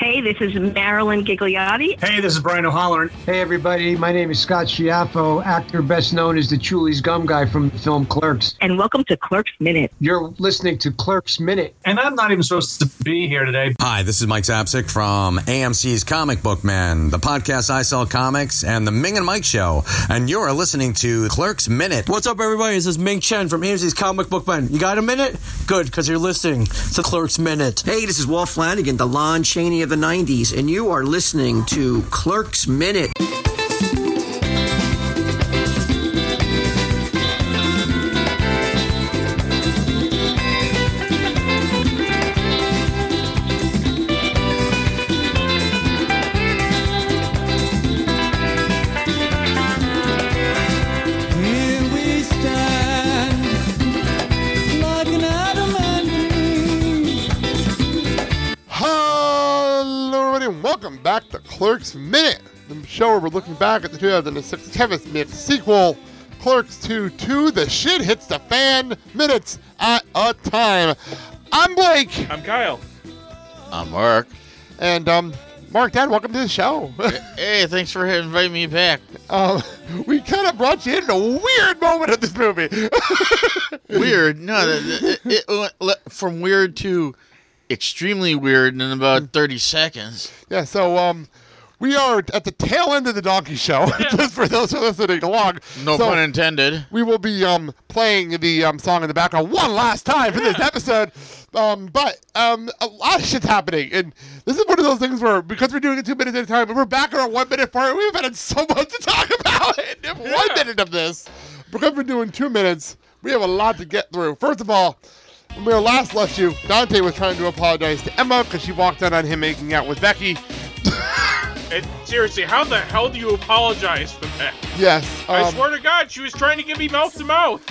Hey, this is Marilyn Gigliotti. Hey, this is Brian O'Halloran. Hey, everybody. My name is Scott Schiaffo, actor best known as the Chulies Gum Guy from the film Clerks. And welcome to Clerks Minute. You're listening to Clerks Minute. And I'm not even supposed to be here today. Hi, this is Mike Zapsik from AMC's Comic Book Man, the podcast I Sell Comics, and the Ming and Mike Show. And you're listening to Clerks Minute. What's up, everybody? This is Ming Chen from AMC's Comic Book Man. You got a minute? Good, because you're listening to Clerks Minute. Hey, this is Walt Flanagan, the Lon Chaney of the 90s, and you are listening to Clerks Minute. Welcome back to Clerks Minute, the show where we're looking back at the 2006 Kevin Smith sequel, Clerks 2, The Shit Hits the Fan, minutes at a time. I'm Blake. I'm Kyle. I'm Mark. And, Mark, Dad, welcome to the show. Hey, thanks for inviting me back. We kind of brought you in a weird moment of this movie. Weird? No, it went from weird to extremely weird in about 30 seconds. Yeah, so we are at the tail end of the Donkey Show, just for those who are listening along. No pun intended. We will be playing the song in the background one last time for this episode. But a lot of shit's happening. And this is one of those things where, because we're doing it 2 minutes at a time, and we're back on our 1 minute part, we've had so much to talk about in 1 minute of this. Because we're doing 2 minutes, we have a lot to get through. First of all, when we last left you, Dante was trying to apologize to Emma because she walked out on him making out with Becky. And seriously, how the hell do you apologize for that? Yes. I swear to God, she was trying to give me mouth to mouth.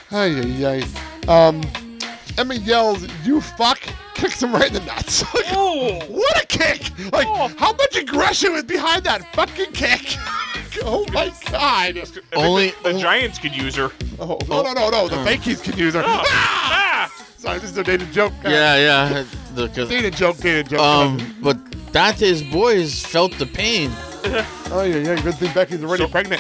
Emma yells, "You fuck!" Kicks him right in the nuts. Oh! What a kick! How much aggression was behind that fucking kick? Oh my God! The Giants could use her. Oh, no. The Fakies can use her. Sorry, this is a dated joke. Yeah. Dated joke. But Dante's boys felt the pain. Oh, yeah. Good thing Becky's already pregnant.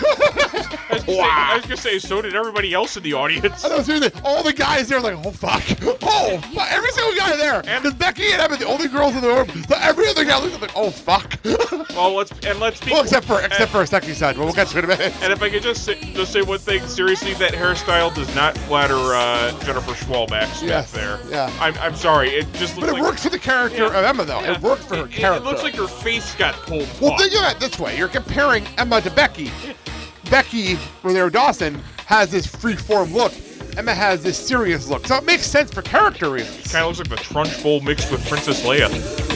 I was going to say, so did everybody else in the audience. I know, seriously. All the guys there are like, oh, fuck. Oh, fuck. Every single guy there. Because Becky and Emma are the only girls in the room. So every other guy looks like, oh, fuck. Well, let's be... Well, except for a second side. Well, we'll get to it in a minute. And if I could just say one thing, seriously, that hairstyle does not flatter Jennifer Schwalbach there. Yeah. I'm sorry. It just looks But it works for the character of Emma, though. Yeah. It worked for her character. It looks like her face got pulled. Well, think of it this way. You're comparing Emma to Becky. Becky, when they were Dawson, has this free-form look. Emma has this serious look. So it makes sense for character reasons. It kind of looks like the Trunch Bowl mixed with Princess Leia.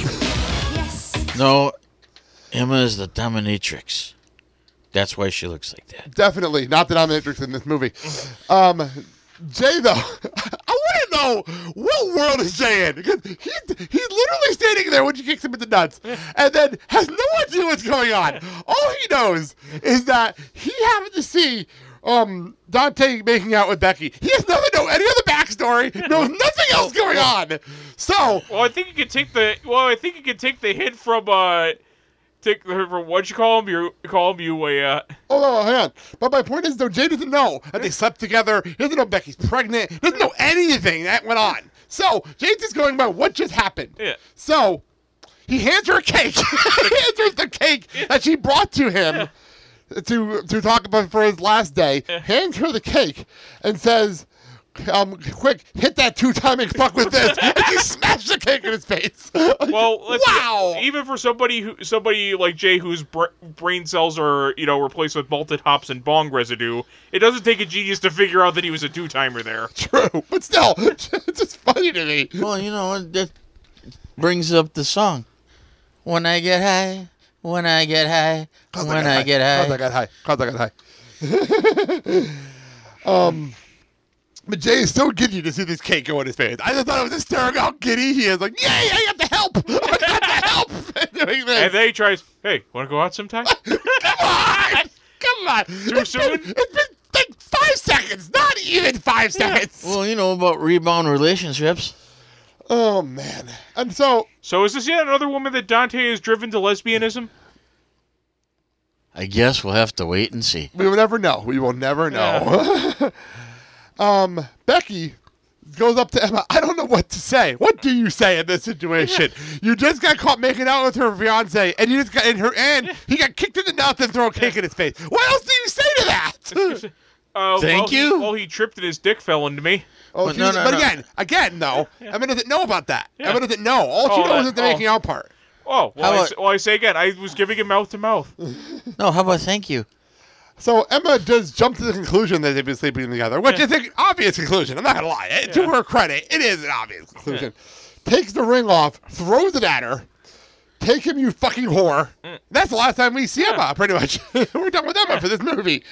Yes. No, Emma is the dominatrix. That's why she looks like that. Definitely not the dominatrix in this movie. Jay, though, I want to know, what world is Jay in? Because he's literally standing there when she kicks him in the nuts and then has no idea what's going on. All he knows is that he happened to see Dante making out with Becky. He has nothing to know any other backstory, knows nothing else going on. So... Well, I think you could take the hint from... what'd you call him? You Oh, no, hang on. But my point is, though, Jay doesn't know that they slept together. He doesn't know Becky's pregnant. He doesn't know anything that went on. So, Jay's just going by what just happened. Yeah. So, he hands her a cake. He hands her the cake that she brought to him to talk about for his last day. Hands her the cake and says... quick, hit that 2-timing fuck with this. And she smashed the cake in his face. Well, wow. Even for somebody like Jay whose brain cells are, replaced with malted hops and bong residue, it doesn't take a genius to figure out that he was a 2-timer there. True, but still, it's just funny to me. Well, that brings up the song. When I get high, when I get high, when I get high. Cause I got high. But Jay is so giddy to see this cake go in his face. I just thought it was hysterical how giddy he is. Like, yay, I got the help. I got the help doing this. And then he tries, hey, want to go out sometime? Come on. Too soon? It's been like 5 seconds, not even 5 seconds. Well, about rebound relationships. Oh, man. And so... So is this yet another woman that Dante is driven to lesbianism? I guess we'll have to wait and see. We will never know. We will never know. Becky goes up to Emma. I don't know what to say. What do you say in this situation? You just got caught making out with her fiance, and you just got he got kicked in the nuts and throw a cake in his face. What else do you say to that? Thank you. Well, he tripped and his dick fell into me. Oh, But again, though, Emma doesn't know about that. Yeah. Emma doesn't know. All she knows is the making out part. Oh, well, I say again, I was giving him mouth to mouth. No, how about thank you? So Emma does jump to the conclusion that they've been sleeping together, which is an obvious conclusion. I'm not going to lie. To her credit, it is an obvious conclusion. Takes the ring off, throws it at her. Take him, you fucking whore. That's the last time we see Emma, pretty much. We're done with Emma for this movie.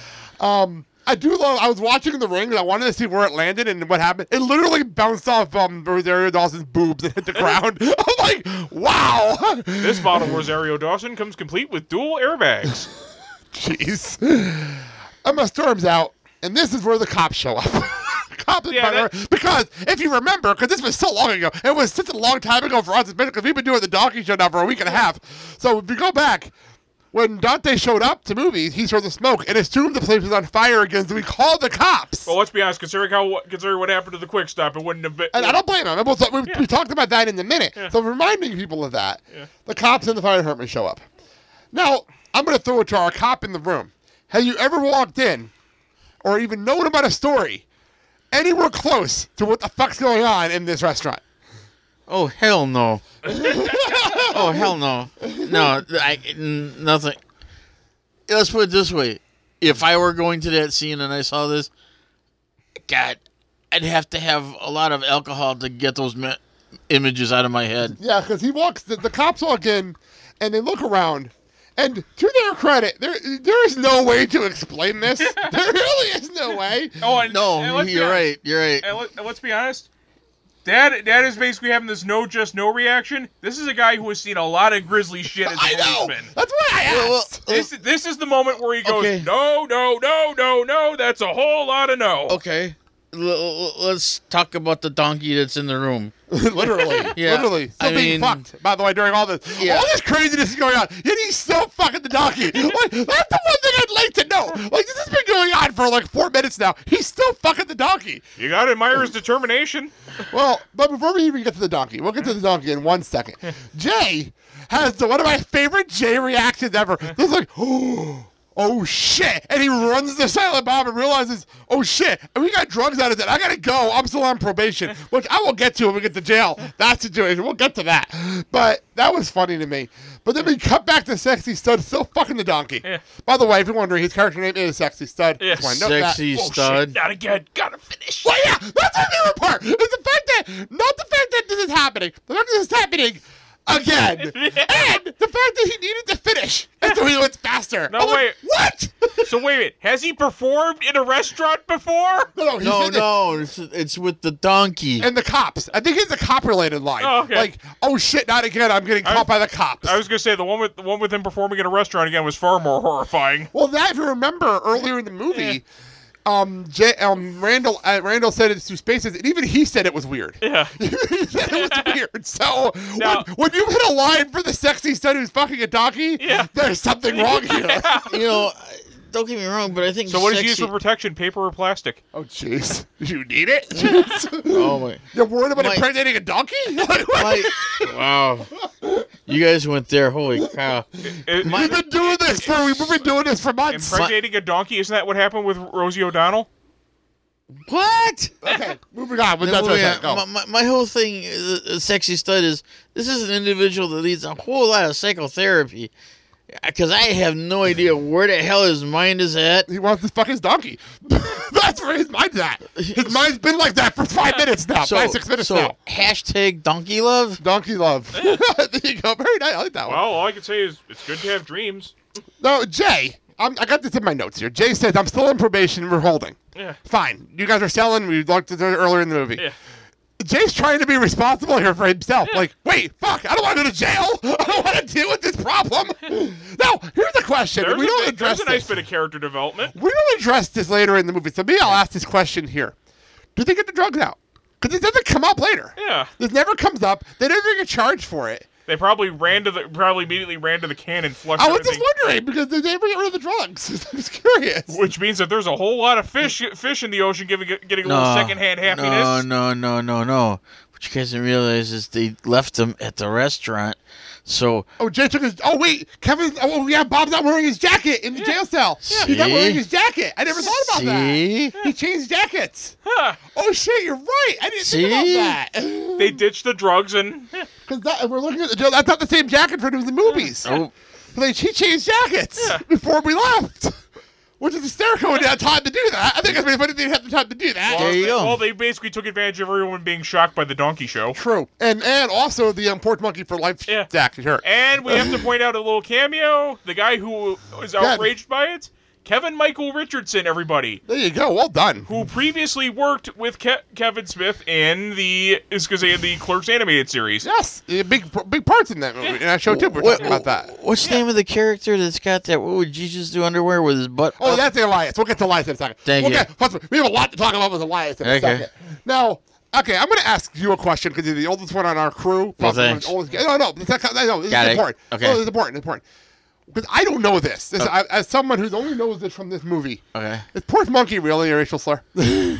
I was watching the ring and I wanted to see where it landed and what happened. It literally bounced off Rosario Dawson's boobs and hit the ground. I'm like, wow. This model Rosario Dawson comes complete with dual airbags. Jeez. Emma storms out, and this is where the cops show up. Because if you remember, because this was so long ago, it was such a long time ago for us, because we've been doing the donkey show now for a week and a half. So if you go back, when Dante showed up to movies, he saw the smoke and assumed the place was on fire again, so we called the cops. Well, let's be honest, considering what happened to the Quick Stop, it wouldn't have been... And I don't blame him. We talked about that in a minute. So reminding people of that, the cops and the fire department show up. Now, I'm going to throw it to our cop in the room. Have you ever walked in or even known about a story anywhere close to what the fuck's going on in this restaurant? Oh, hell no. Oh, hell no. No, nothing. Let's put it this way. If I were going to that scene and I saw this, God, I'd have to have a lot of alcohol to get those images out of my head. Yeah, because the cops walk in and they look around. And to their credit, there is no way to explain this. There really is no way. You're right. And let's be honest. Dad is basically having this no reaction. This is a guy who has seen a lot of grisly shit as a policeman. That's why I asked. This is the moment where he goes, no, that's a whole lot of no. Okay. Let's talk about the donkey that's in the room. Literally. Still being fucked, by the way, during all this. Yeah. All this craziness is going on. Yet he's still fucking the donkey. Like, that's the one thing I'd like to know. Like, this has been going on for like 4 minutes now. He's still fucking the donkey. You gotta admire his determination. Well, but before we even get to the donkey, we'll get to the donkey in 1 second. Jay has one of my favorite Jay reactions ever. It's like, oh shit, and he runs the silent bomb and realizes, oh shit, and we got drugs out of it. I gotta go. I'm still on probation, which I will get to when we get to jail. That situation, we'll get to that. But that was funny to me. But then we cut back to Sexy Stud, still fucking the donkey. Yeah. By the way, if you're wondering, his character name is Sexy Stud. Yeah. Sexy Stud. Oh, shit, not again. Gotta finish. Well, yeah, that's the favorite part. Is the fact that, not the fact that this is happening, the fact that this is happening again, and the fact that he needed to finish, and so he went faster. No, wait. What? So wait a minute. Has he performed in a restaurant before? No. It's with the donkey and the cops. I think it's a cop-related line. Oh, okay. Like, oh shit, not again. I'm getting caught by the cops. I was gonna say the one with him performing in a restaurant again was far more horrifying. Well, that if you remember earlier in the movie. Randall said it to Spaces, and even he said it was weird. Yeah. He said it was weird. So when you hit a line for the Sexy Stud who's fucking a donkey, there's something wrong here. You know, don't get me wrong, but I think. So what did you use for protection? Paper or plastic? Oh jeez, you need it. Oh my! You're worried about impregnating a donkey? Wow! You guys went there. Holy cow! We've been doing this for months. Impregnating a donkey? Isn't that what happened with Rosie O'Donnell? What? Okay, moving on. My whole thing, Sexy Stud, is this is an individual that needs a whole lot of psychotherapy. Because I have no idea where the hell his mind is at. He wants to fuck his donkey. That's where his mind's at. His mind's been like that for 5 minutes now. 5-6 minutes now. Hashtag donkey love? Donkey love. There you go. Very nice. I like that one. Well, all I can say is it's good to have dreams. No, Jay, I got this in my notes here. Jay says, I'm still on probation. We're holding. Yeah. Fine. You guys are selling. We looked at it earlier in the movie. Yeah. Jay's trying to be responsible here for himself. Yeah. Like, wait, fuck, I don't want to go to jail. I don't want to deal with this problem. Now, here's the question. There's a nice bit of character development. We don't address this later in the movie. So maybe I'll ask this question here. Do they get the drugs out? Because it doesn't come up later. Yeah. This never comes up. They don't even get charged for it. They probably immediately ran to the can and flushed I was everything. just wondering because they never get rid of the drugs. I was curious. Which means that there's a whole lot of fish in the ocean getting a little secondhand happiness. No. What you guys didn't realize is they left them at the restaurant. So Oh, Jay took his. Oh wait, Kevin. Oh yeah, Bob's not wearing his jacket in the jail cell. Yeah. He's not See? wearing his jacket. I never thought about See? that. He changed jackets. Huh. Oh shit, you're right. I didn't think See? about that. They ditched the drugs and Because we're looking at the jail. That's not the same jacket for him in the movies. oh, He changed jackets Yeah. before we left. Which is hysterical when they had time to do that. I think it's funny they didn't have the time to do that. There you go. Well, they basically took advantage of everyone being shocked by the donkey show. True. And also the Porch Monkey for Life Yeah. Jack shirt. And we have to point out a little cameo. The guy who is outraged by it, Kevin Michael Richardson, everybody, There you go. Well done. who previously worked with Kevin Smith in the Clerks animated series. Yes. Big parts in that movie. And that show too. We're talking about that. What's the name of the character that's got that? What would Jesus do underwear with his butt? Oh, up? that's Elias. We'll get to Elias in a second. Thank you. We have a lot to talk about with Elias in a Okay. second. Now, okay, I'm going to ask you a question because you're the oldest one on our crew. Well, Possibly thanks. the oldest- No, this Got is it. important. Okay. Oh, this is important. Because I don't know this. As someone who only knows this from this movie, Okay. is Porch Monkey really a racial slur? It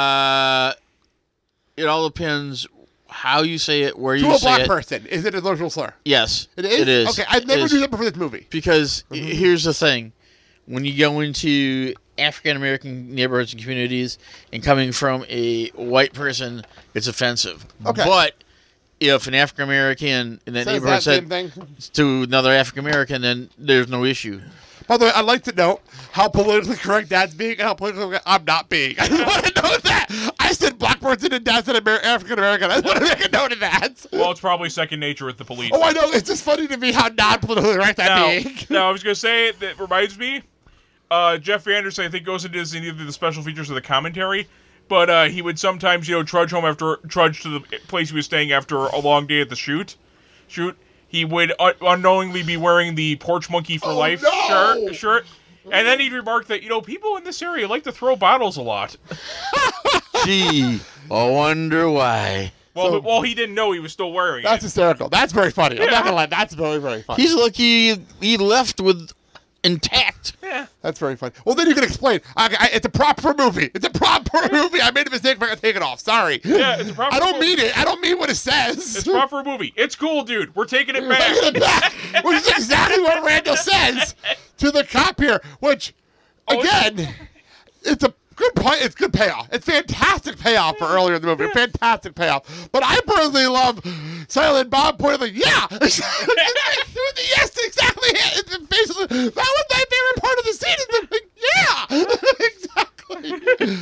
all depends how you say it, where To you a say black it. person, is it a racial slur? Yes, It is? It is. Okay, I never It is. knew that before this movie. Because here's the thing: when you go into African American neighborhoods and communities, and coming from a white person, it's offensive. Okay. But if an African American in that Says neighborhood that same said thing. to another African American, then there's no issue. By the way, I'd like to know how politically correct Dad's being and how politically correct I'm not being. I just want to know that. I said black person and Dad said African American. I just want to make a note of that. Well, it's probably second nature with the police. Oh, I know. It's just funny to me how non-politically correct I'm being. Now, I was going to say, that reminds me, Jeff Anderson, I think, goes into this in either the special features or the commentary, but he would sometimes, trudge to the place he was staying after a long day at the shoot. He would unknowingly be wearing the Porch Monkey for Life shirt. And then he'd remark that, people in this area like to throw bottles a lot. Gee, I wonder why. Well, he didn't know he was still wearing That's it. hysterical. That's very funny. I'm not going to lie. That's very, very funny. He's lucky he left with intact. Yeah. That's very funny. Well, then you can explain. It's a prop for a movie. It's a prop for a movie. I made a mistake. I'm going to take it off. Sorry. Yeah, it's a prop. I don't mean it. I don't mean what it says. It's prop for a movie. It's cool, dude. We're taking it back. Taking it back, which is exactly what Randall says to the cop here. Which, again, it's a good point. It's good payoff. It's fantastic payoff for earlier in the movie. Fantastic payoff. But I personally love Silent Bob pointing like, yeah, yes, exactly. Basically, that was my favorite part of the scene. Is yeah, exactly.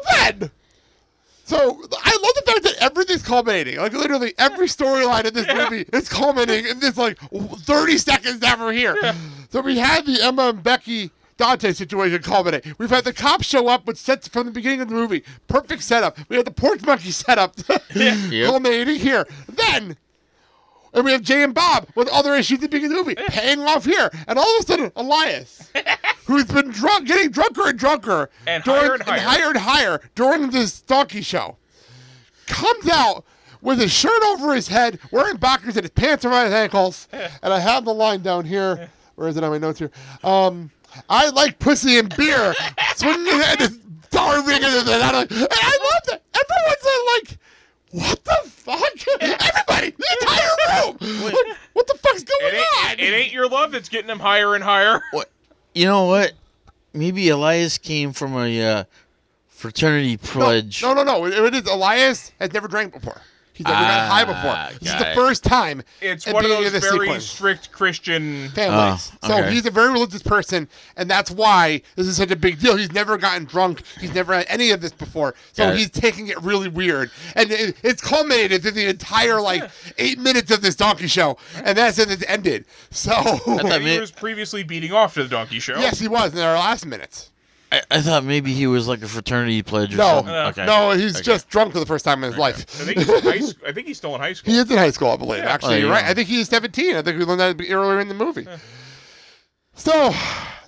So I love the fact that everything's culminating. Like literally every storyline in this movie is culminating in this 30 seconds that we're here. Yeah. So we had the Emma and Becky Dante situation culminate. We've had the cops show up with sets from the beginning of the movie. Perfect setup. We had the Porch Monkey setup culminating here. And we have Jay and Bob with other issues at the beginning of the movie, paying off here. And all of a sudden, Elias, who's been getting drunker and drunker, and higher during this donkey show, comes out with his shirt over his head, wearing boxers and his pants around his ankles. And I have the line down here. Where is it on my notes here? I like pussy and beer. Swinging his head, his dollar ring, and I love that. Everyone's like, what the fuck? Everybody, the entire room. What the fuck's going on? It ain't your love that's getting him higher and higher. What? You know what? Maybe Elias came from a fraternity pledge. No. It is Elias has never drank before. He's never gotten high before. This is the first time. It's one of those very strict Christian families. So he's a very religious person, and that's why this is such a big deal. He's never gotten drunk. He's never had any of this before. So he's taking it really weird. And it's culminated in the entire 8 minutes of this donkey show, and that's when it ended. So he was previously beating off to the donkey show. Yes, he was in our last minutes. I thought maybe he was like a fraternity pledge or something. Okay. No, he's just drunk for the first time in his life. I think he's still in high school. He is in high school, I believe. Actually, you're right. Yeah. I think he's 17. I think we learned that earlier in the movie. So,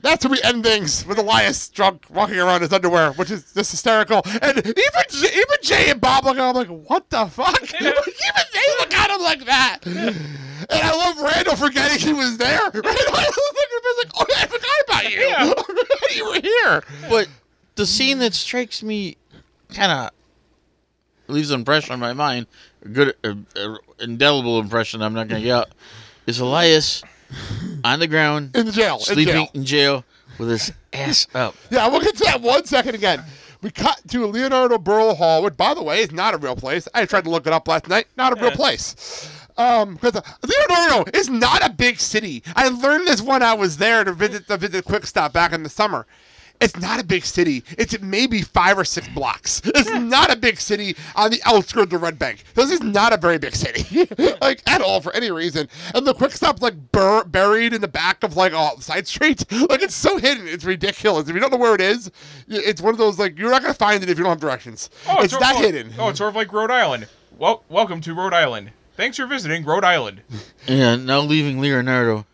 That's where we end things with Elias drunk walking around in his underwear, which is just hysterical. And even Jay and Bob look at him like, what the fuck? Even they look at him like that. And I love Randall forgetting he was there. Randall was like, oh, I forgot about you. Yeah. You were here. But the scene that strikes me kind of leaves an impression on my mind, a good, indelible impression I'm not going to get out, is Elias on the ground, in the jail, sleeping in jail with his ass up. Yeah, we'll get to that 1 second again. We cut to Leonardo Burl Hall, which, by the way, is not a real place. I tried to look it up last night. Not a real place. Because Leonardo is not a big city. I learned this when I was there to visit Quick Stop back in the summer. It's not a big city. It's maybe 5 or 6 blocks. It's not a big city on the outskirts of Red Bank. This is not a very big city, like at all for any reason. And the Quick Stop's like buried in the back of like a side street. Like it's so hidden, it's ridiculous. If you don't know where it is, it's one of those like you're not gonna find it if you don't have directions. It's that hidden. Oh, it's sort of like Rhode Island. Well, welcome to Rhode Island. Thanks for visiting Rhode Island. Yeah, now leaving Leonardo.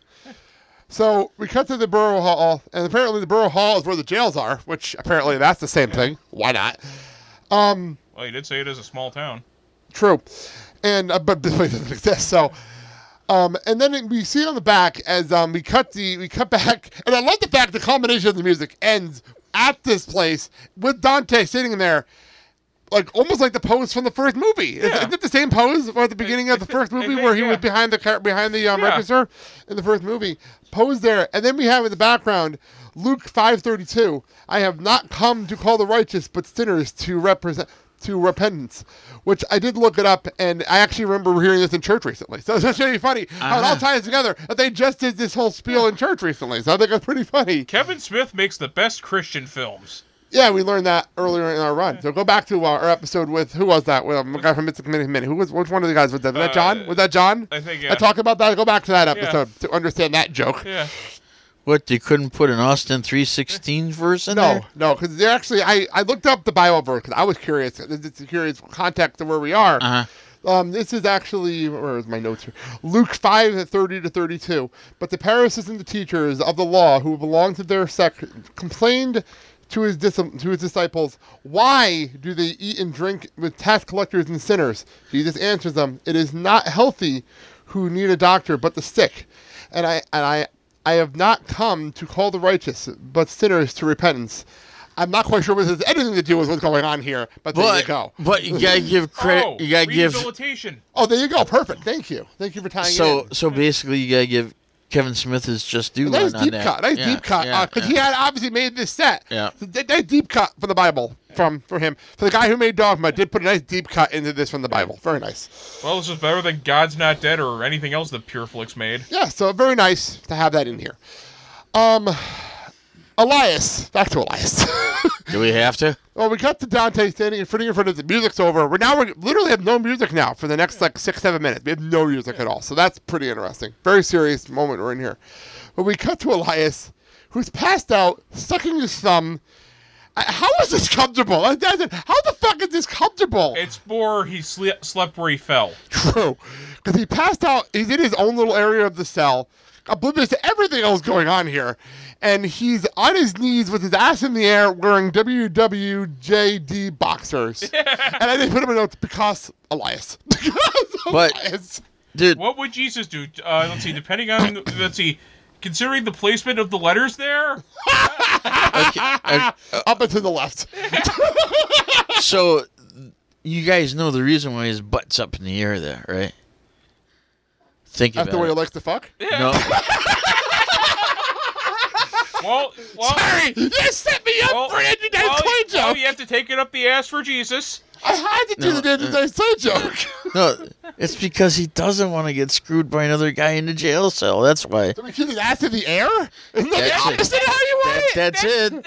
So we cut to the Borough Hall, and apparently the Borough Hall is where the jails are, which apparently that's the same thing. Why not? Well, you did say it is a small town. True, and but this place doesn't exist. So, and then we see on the back as we cut back, and I love the fact the culmination of the music ends at this place with Dante sitting in there. Like almost like the pose from the first movie. Yeah. Isn't it the same pose at the beginning of the first movie where he was behind the register in the first movie? Pose there, and then we have in the background Luke 5:32. I have not come to call the righteous, but sinners to repentance. Which I did look it up, and I actually remember hearing this in church recently. So it's really funny how it all ties together. That they just did this whole spiel in church recently. So I think it's pretty funny. Kevin Smith makes the best Christian films. Yeah, we learned that earlier in our run. So go back to our episode with, who was that? With a guy from Mystic Minute. Which one of the guys was that? Was that John? Was that John? I think, yeah. I talked about that. Go back to that episode to understand that joke. Yeah. What, they couldn't put an Austin 3:16 verse in there? No, because they're actually, I looked up the Bible verse because I was curious. It's a curious context of where we are. Uh-huh. This is actually, where is my notes here? Luke 5:30-32. But the Pharisees and the teachers of the law who belonged to their sect complained to his disciples, why do they eat and drink with tax collectors and sinners? Jesus answers them, it is not healthy who need a doctor, but the sick. And I have not come to call the righteous, but sinners to repentance. I'm not quite sure what this has anything to do with what's going on here, but there you go. But you gotta give credit. You gotta give rehabilitation. Oh, there you go. Perfect. Thank you. Thank you for tying it in. So basically, you gotta give Kevin Smith his just due nice on deep that. cut. Nice deep cut. Because he had obviously made this set. Yeah. So nice deep cut for the Bible for him. For the guy who made Dogma, did put a nice deep cut into this from the Bible. Very nice. Well, this is better than God's Not Dead or anything else that Pureflix made. Yeah, so very nice to have that in here. Elias. Back to Elias. Do we have to? Well, we cut to Dante standing in front of the music's over. We literally have no music now for the next 6-7 minutes. We have no music at all. So that's pretty interesting. Very serious moment we're in here. But we cut to Elias, who's passed out, sucking his thumb. How is this comfortable? How the fuck is this comfortable? It's more he slept where he fell. True. Because he passed out. He's in his own little area of the cell, oblivious to everything else going on here. And he's on his knees with his ass in the air wearing WWJD boxers. And I didn't put him in notes because Elias. But, dude. What would Jesus do? Let's see, considering the placement of the letters there? Up and to the left. So, you guys know the reason why his butt's up in the air there, right? Think about it. That's the way he likes to fuck? Yeah. No. Well, sorry, you set me up for an anti-toy joke. Well, you have to take it up the ass for Jesus. I had to do the anti-toy joke. No, it's because he doesn't want to get screwed by another guy in the jail cell. That's why. So we keep his ass in the air? Isn't that the opposite of how you want it? That's it.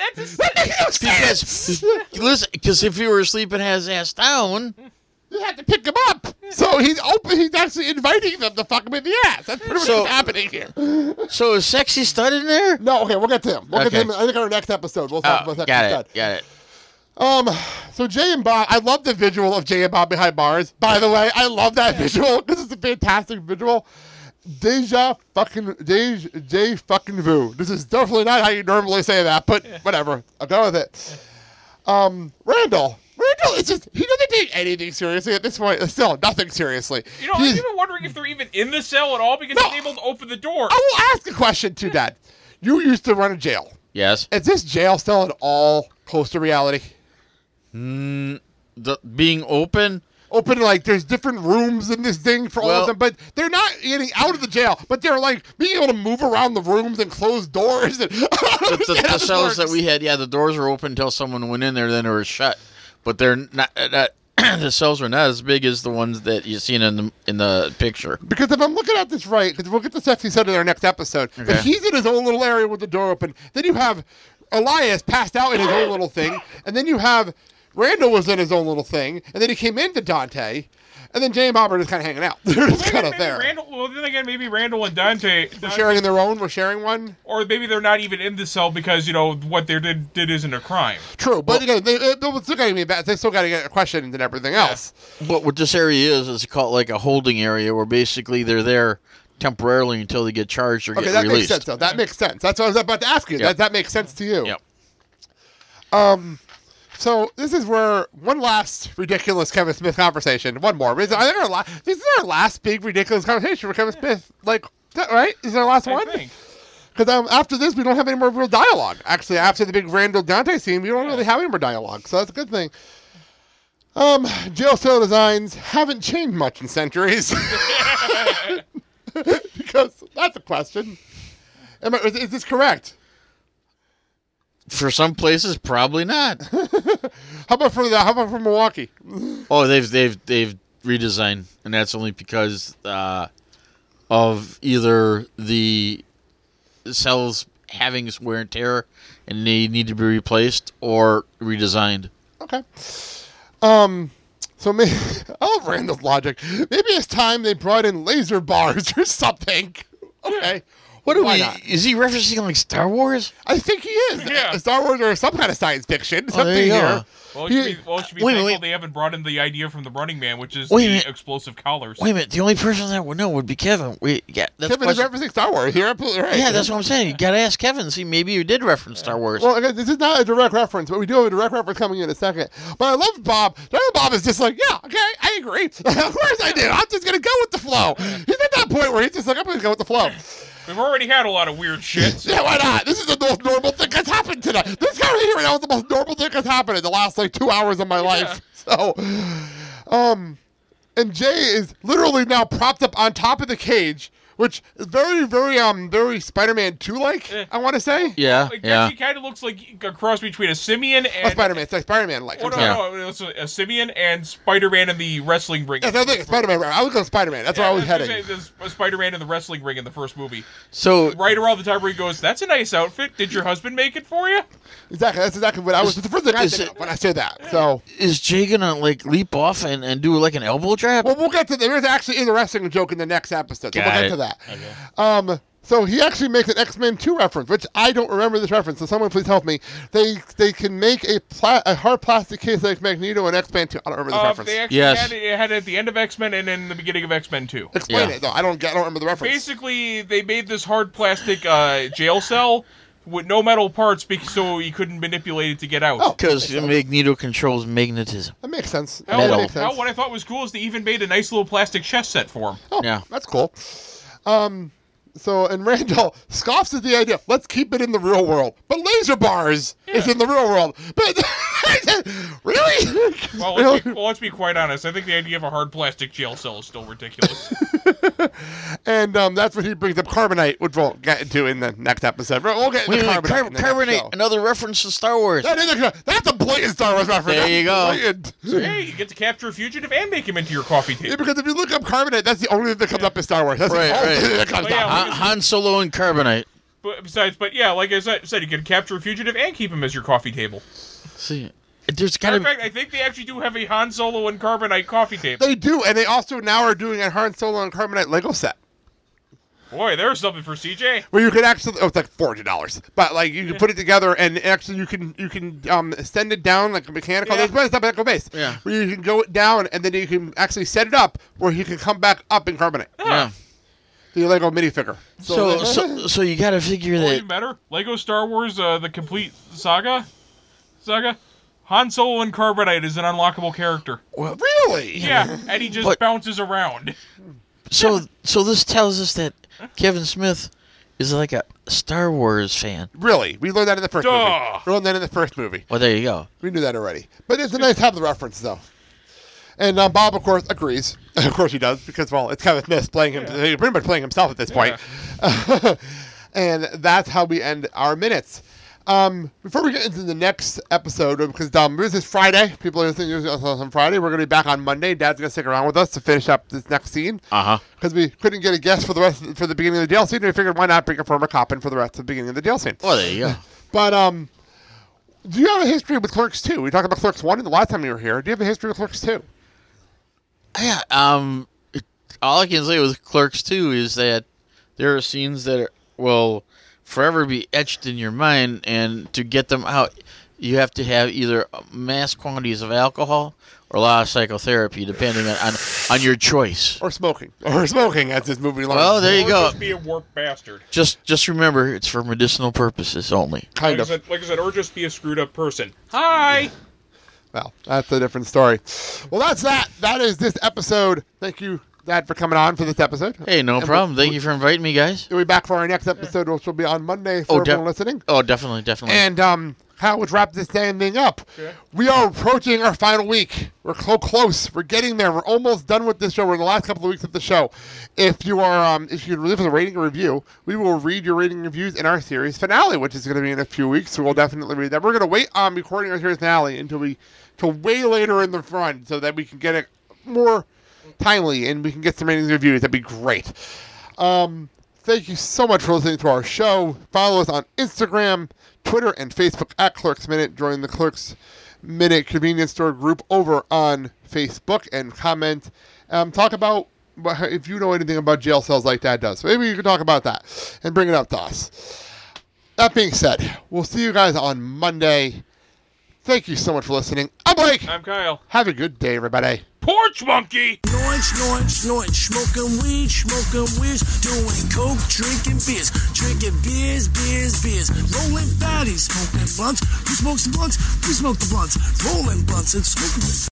Because if he were asleep and had his ass down, you have to pick him up. So he's actually inviting them to fuck him in the ass. That's pretty much what's happening here. So is Sexy Stud in there? No, okay, we'll get to him. Get to him. I think our next episode we'll talk about Sexy Stud. Got it. So Jay and Bob, I love the visual of Jay and Bob behind bars. By the way, I love that visual because it's a fantastic visual. Deja fucking vu. This is definitely not how you normally say that, but whatever. I'll go with it. Randall is just, he doesn't take anything seriously at this point. Still, nothing seriously. You know, I'm even wondering if they're even in the cell at all because he's able to open the door. I will ask a question too, Dad. You used to run a jail. Yes. Is this jail still at all close to reality? Being open? Open, like, there's different rooms in this thing for all of them, but they're not getting out of the jail, but they're, like, being able to move around the rooms and close doors. And the cells that we had, the doors were open until someone went in there, then they were shut. But they're not the cells are not as big as the ones that you've seen in the picture. Because if I'm looking at this right, because we'll get to Sexy Set in our next episode, but he's in his own little area with the door open. Then you have Elias passed out in his own little thing, and then you have Randall was in his own little thing, and then he came into Dante, and then Jay and Bob are just kind of hanging out. They're just kind of there. Then again, maybe Randall and Dante We're sharing their own. We're sharing one. Or maybe they're not even in the cell because, you know, what they did isn't a crime. True, but again, they still got to be bad. They still got to get questioned and everything else. But what this area is called like a holding area where basically they're there temporarily until they get charged or get released. Okay, that makes sense, though. That makes sense. That's what I was about to ask you. Yep. That makes sense to you. Yep. So this is where one last ridiculous Kevin Smith conversation. One more. This is our last big ridiculous conversation for Kevin Smith. Like, is that right? Is our last one? Because after this, we don't have any more real dialogue. Actually, after the big Randall Dante scene, we don't really have any more dialogue. So that's a good thing. Jail cell designs haven't changed much in centuries. Because that's a question. Is this correct? For some places, probably not. How about for Milwaukee? Oh, they've redesigned, and that's only because of either the cells having wear and tear, and they need to be replaced or redesigned. Okay. So maybe, I love Randall's logic. Maybe it's time they brought in laser bars or something. Okay. Why not? Is he referencing like Star Wars? I think he is. Yeah. Star Wars or some kind of science fiction. Something there you here. go. Well, it should be thankful they haven't brought in the idea from the Running Man, which is the explosive collars. Wait a minute. The only person that would know would be Kevin. Kevin is referencing Star Wars. You're absolutely right. Yeah, that's what I'm saying. You got to ask Kevin. See, maybe you did reference Star Wars. Well, again, this is not a direct reference, but we do have a direct reference coming in a second. But I love Bob. Bob is just like, yeah, okay, I agree. Of course I do. I'm just going to go with the flow. He's at that point where he's just like, I'm going to go with the flow. We've already had a lot of weird shit. So. Yeah, why not? This is the most normal thing that's happened today. This guy right here right now is the most normal thing that's happened in the last, 2 hours of my life. So, and Jay is literally now propped up on top of the cage, which is very, very Spider-Man 2-like, I want to say. Yeah, He kind of looks like a cross between a simian and... Spider-Man. It's like Spider-Man-like. Oh, no, it's a simian and Spider-Man in the wrestling ring. Yeah, I think Spider-Man. I was going Spider-Man. That's where I was heading. There's Spider-Man in the wrestling ring in the first movie. So right around the time where he goes, "That's a nice outfit. Did your husband make it for you?" Exactly. That's exactly what I was. The first thing I think when I say that. So is Jay gonna leap off and do like an elbow drop? Well, we'll get to there is actually a wrestling joke in the next episode. So we'll get to that. Okay. So he actually makes an X-Men 2 reference, which I don't remember this reference, so someone please help me. They can make a hard plastic case like Magneto in X-Men 2. I don't remember this reference. They actually had it at the end of X-Men and in the beginning of X-Men 2. Explain it, though. I don't remember the reference. Basically, they made this hard plastic jail cell with no metal parts so he couldn't manipulate it to get out. Because Magneto controls magnetism. That makes sense. What I thought was cool is they even made a nice little plastic chest set for him. Oh, yeah. That's cool. And Randall scoffs at the idea, let's keep it in the real world. But laser bars is in the real world. But really? Well, let's be quite honest. I think the idea of a hard plastic jail cell is still ridiculous. And that's when he brings up carbonite, which we'll get into in the next episode. We'll get into carbonite. Carbonite, another reference to Star Wars. That's a blatant Star Wars reference. There you go. So, hey, you get to capture a fugitive and make him into your coffee table. Yeah, because if you look up carbonite, that's the only thing that comes up in Star Wars. That's the only thing that comes up. Han Solo and carbonite. But yeah, like I said, you can capture a fugitive and keep him as your coffee table. See, there's kind of. I think they actually do have a Han Solo and carbonite coffee table. They do, and they also now are doing a Han Solo and carbonite Lego set. Boy, there's something for CJ. Where you can actually, it's like $400, but you can put it together and actually you can send it down like a mechanical. There's stuff mechanical base. Yeah. Where you can go down and then you can actually set it up where he can come back up in carbonite. Yeah. the Lego minifigure. So you got to figure Or that. even better, Lego Star Wars, the complete saga. Han Solo and Carbonite is an unlockable character. Really? Yeah, and he just bounces around. So this tells us that Kevin Smith is like a Star Wars fan. Really? We learned that in the first movie. Duh. We learned that in the first movie. Well, there you go. We knew that already. But it's nice to have the reference, though. And Bob, of course, agrees. Of course he does, because, well, it's Kevin Smith playing him. He's pretty much playing himself at this point. And that's how we end our minutes. Before we get into the next episode, because this is Friday, people are listening to us on Friday. We're going to be back on Monday. Dad's going to stick around with us to finish up this next scene. Because we couldn't get a guest for the beginning of the jail scene, and we figured why not bring a former cop in for the rest of the beginning of the jail scene. Well, there you go. But do you have a history with Clerks 2? We talked about Clerks 1 the last time you were here. Do you have a history with Clerks 2? Yeah. All I can say with Clerks 2 is that there are scenes that will forever be etched in your mind, and to get them out, you have to have either mass quantities of alcohol or a lot of psychotherapy, depending on your choice. Or smoking, as this movie learns. Well, there you go. Just be a warped bastard. Just remember, it's for medicinal purposes only. Kind of. Like I said, or just be a screwed up person. Hi. Well, that's a different story. Well, that's that. That is this episode. Thank you, Dad, for coming on for this episode. Hey, no problem. Thank you for inviting me, guys. We'll be back for our next episode, which will be on Monday for everyone listening. Oh, definitely. And Kyle, let's wrap this damn thing up. Okay. We are approaching our final week. We're so close. We're getting there. We're almost done with this show. We're in the last couple of weeks of the show. If you are, if you leave us a rating or review, we will read your rating reviews in our series finale, which is going to be in a few weeks. So we'll definitely read that. We're going to wait on recording our series finale until way later in the front, so that we can get it more timely and we can get some ratings and reviews. That'd be great. Thank you so much for listening to our show. Follow us on Instagram, Twitter, and Facebook at Clerks Minute. Join the Clerks Minute convenience store group over on Facebook and comment. Talk about if you know anything about jail cells like Dad does. Maybe you can talk about that and bring it up to us. That being said, we'll see you guys on Monday. Thank you so much for listening. I'm Blake. I'm Kyle. Have a good day, everybody. Porch monkey! Snorting, smoking weed, doing coke, drinking beers, rolling fatties, smoking blunts. Who smokes the blunts? We smoke the blunts, rolling blunts and smoking.